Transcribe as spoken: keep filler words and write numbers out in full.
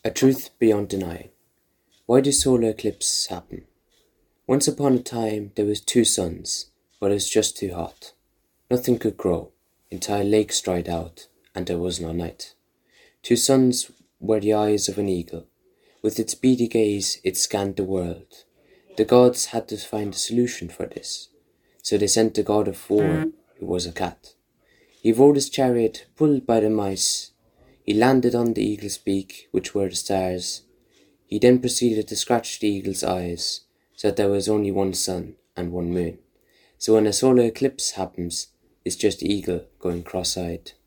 A truth beyond denying. Why do solar eclipses happen? Once upon a time there was two suns, but it was just too hot. Nothing could grow, entire lakes dried out, and there was no night. Two suns were the eyes of an eagle. With its beady gaze it scanned the world. The gods had to find a solution for this, so they sent the god of war, who was a cat. He rode his chariot, pulled by the mice. He landed on the eagle's beak, which were the stars. He then proceeded to scratch the eagle's eyes, so that there was only one sun and one moon. So when a solar eclipse happens, it's just the eagle going cross-eyed.